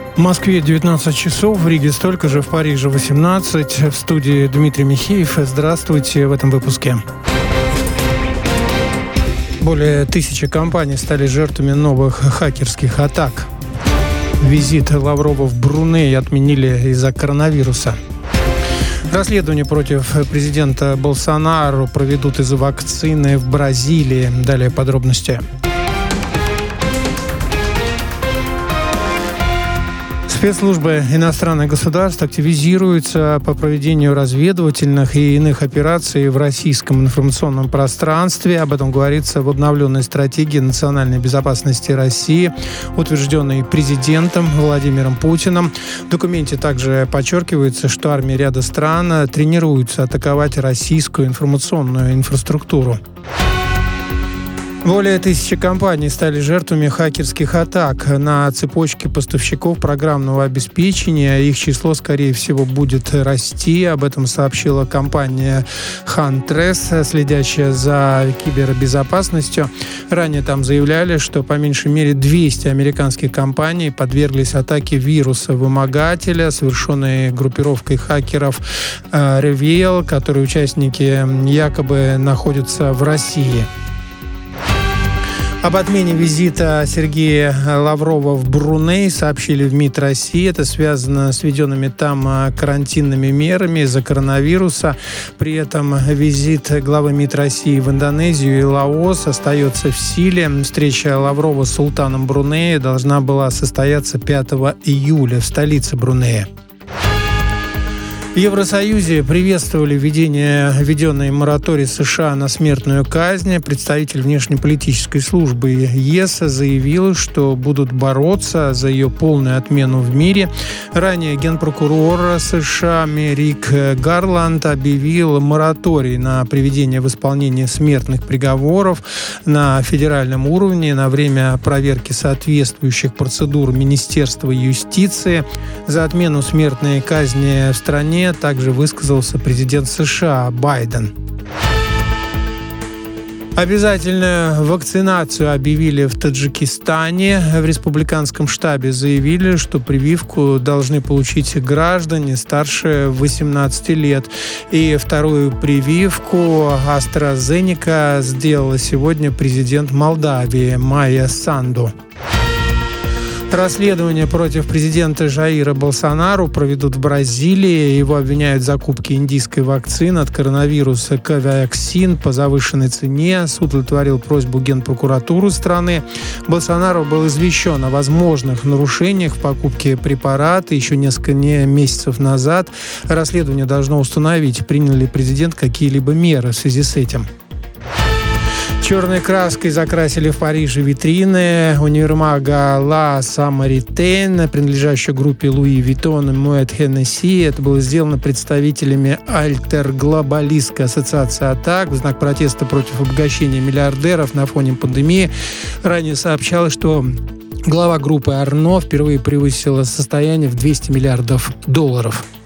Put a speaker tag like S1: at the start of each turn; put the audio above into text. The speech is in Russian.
S1: В Москве 19 часов, в Риге столько же, в Париже 18. В студии Дмитрий Михеев. Здравствуйте в этом выпуске. Более 1000 компаний стали жертвами новых хакерских атак. Визит Лаврова в Бруней отменили из-за коронавируса. Расследование против президента Болсонару проведут из-за вакцины в Бразилии. Далее подробности. Спецслужбы иностранных государств активизируются по проведению разведывательных и иных операций в российском информационном пространстве. Об этом говорится в обновленной стратегии национальной безопасности России, утвержденной президентом Владимиром Путиным. В документе также подчеркивается, что армии ряда стран тренируются атаковать российскую информационную инфраструктуру. Более 1000 компаний стали жертвами хакерских атак на цепочке поставщиков программного обеспечения. Их число, скорее всего, будет расти. Об этом сообщила компания Huntress, следящая за кибербезопасностью. Ранее там заявляли, что по меньшей мере 200 американских компаний подверглись атаке вируса-вымогателя, совершенной группировкой хакеров Reveal, которые участники якобы находятся в России. Об отмене визита Сергея Лаврова в Бруней сообщили в МИД России. Это связано с введенными там карантинными мерами из-за коронавируса. При этом визит главы МИД России в Индонезию и Лаос остается в силе. Встреча Лаврова с султаном Брунея должна была состояться 5 июля в столице Брунея. В Евросоюзе приветствовали введенный мораторий США на смертную казнь. Представитель внешнеполитической службы ЕС заявил, что будут бороться за ее полную отмену в мире. Ранее генпрокурор США Мерик Гарланд объявил мораторий на приведение в исполнение смертных приговоров на федеральном уровне на время проверки соответствующих процедур Министерства юстиции. За отмену смертной казни в стране также высказался президент США Байден. Обязательную вакцинацию объявили в Таджикистане. В республиканском штабе заявили, что прививку должны получить граждане старше 18 лет. И вторую прививку AstraZeneca сделала сегодня президент Молдавии Майя Санду. Расследование против президента Жаира Болсонару проведут в Бразилии. Его обвиняют в закупке индийской вакцины от коронавируса Коваксин по завышенной цене. Суд удовлетворил просьбу Генпрокуратуры страны. Болсонару был извещен о возможных нарушениях в покупке препарата еще несколько месяцев назад. Расследование должно установить, принял ли президент какие-либо меры в связи с этим. Черной краской закрасили в Париже витрины универмага Ла Самаритейн, принадлежащей группе Луи Виттон и Moet Hennessy. Это было сделано представителями альтерглобалистской ассоциации атак в знак протеста против обогащения миллиардеров на фоне пандемии. Ранее сообщалось, что глава группы Арно впервые превысила состояние в $200 миллиардов.